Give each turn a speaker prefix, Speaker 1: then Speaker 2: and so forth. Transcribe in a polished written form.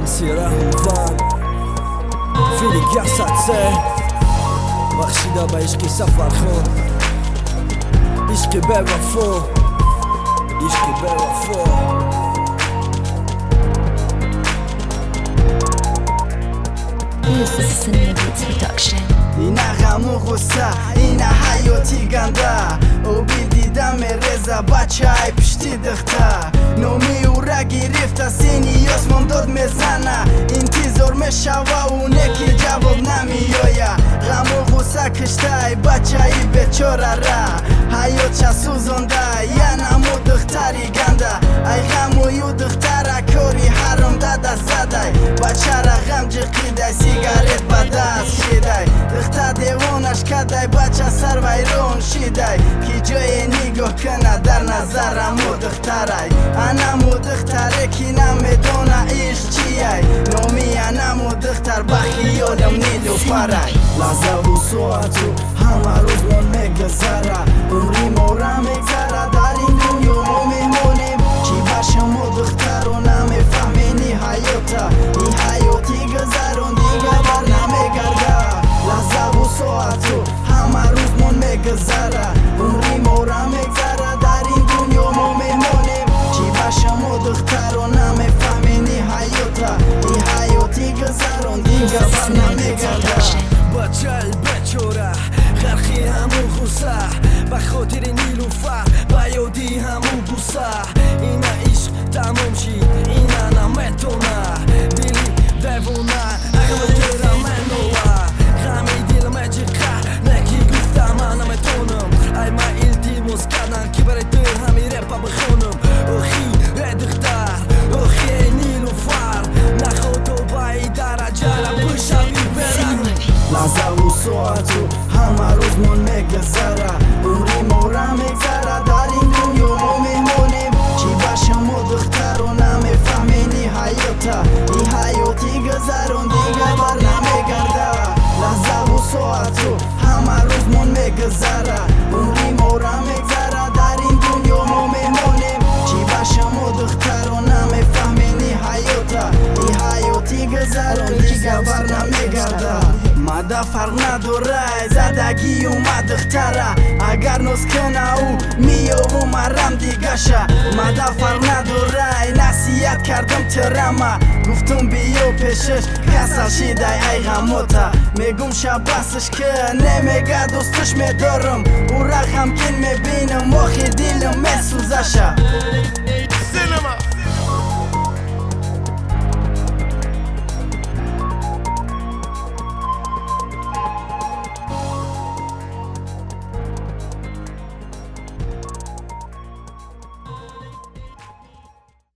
Speaker 1: سیره هوان فیلی گسته بخشیده به عشقی سفر خون عشقی به وفا عشقی به وفا
Speaker 2: اینا غم و غصه اینا حیاتی گنده او دیدم رزا بچه های پشتی دخته نومی او را گرفته سینی اسمم داد میزنه انتظار میشوه و نکی جواب نمیایه غم و غصه کشته بچه های بیچاره را حیات چه سوزنده یه نمو دختری گنده ای غم و یو دختره کاری حرام داده زده بچه را غم جقیده سیگارت به دست شیده دختر دیوانش کده بچه سر ویرون شیده کی جای نگاه کنه در نظرم و دختره انم و دختره کی نمیدونه عشق چیه نومی انم و دختر به خیالم نیلوفره لحظه و ساعتو همه روز من میگذره عمری ما را میگذره در این دنیا ما میمونیم چی باشم و دختر و نمیفهمینی حیاته این حیاتی گذرون دیگه بر نمیگرده لحظه و ساعتو همه روز من میگذره عمری ما را میگذره در این دنیا ما میمونیم چی باشم و دختر و نمیفهمینی حیاته این حیاتی گذرون دیگه بر نمیگرده
Speaker 1: بچه بیچاره غرقی همون غصه به خاطر نیلوفر به یادی همون بوسه اینا عشق تمام شید اینا نمیتونه دلی دیوانه اگه دلم منوه غمی دلم جقه نکی گفته من نمیتونم ای من التماس کردن که برای تو همین رپ بخونم اخی دختر اخی نیلوفر نخواد تو به این درجه را بشوی برم
Speaker 2: لحظه و ساعتو همه روز من میگذره عمری ما را میگذره در این دنیا ما میمونیم چی باشم و دختر و نمیفهمینی حیاته این حیاتی گذرون دیگه بر نمیگرده لحظه و ساعتو همه روز من میگذره عمری ما را میگذره در این دنیا ما میمونیم چی باشم و دختر و نمیفهمینی حیاته این حیاتی گذرون دیگه بر نمیگرده مده فرق نداره زدگی اومد دختره اگر نوز کنه او میو و مرم دیگه شه مده فرق نداره نصیحت کردم ترمه گفتم بیو پیشش کسل شیده ای غموته میگم شب بسش که نمیگه دوستش میدارم او را غمگین میبینم واخی دل